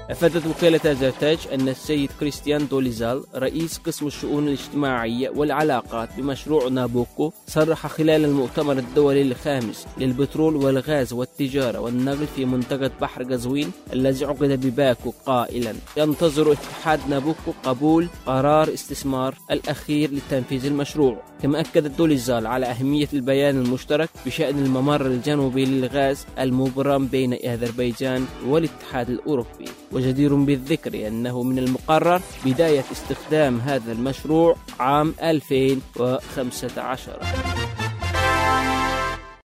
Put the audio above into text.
أفادت وكالة أزرتاج أن السيد كريستيان دوليزال رئيس قسم الشؤون الاجتماعية والعلاقات بمشروع نابوكو صرح خلال المؤتمر الدولي الخامس للبترول والغاز والتجارة والنقل في منطقة بحر قزوين الذي عقد بباكو قائلا: ينتظر اتحاد نابوكو قبول قرار استثمار الأخير لتنفيذ المشروع. كما أكد دوليزال على أهمية البيان المشترك بشأن الممر الجنوبي للغاز المبرم بين أذربيجان والاتحاد الأوروبي. وجدير بالذكر أنه من المقرر بداية استخدام هذا المشروع عام 2015.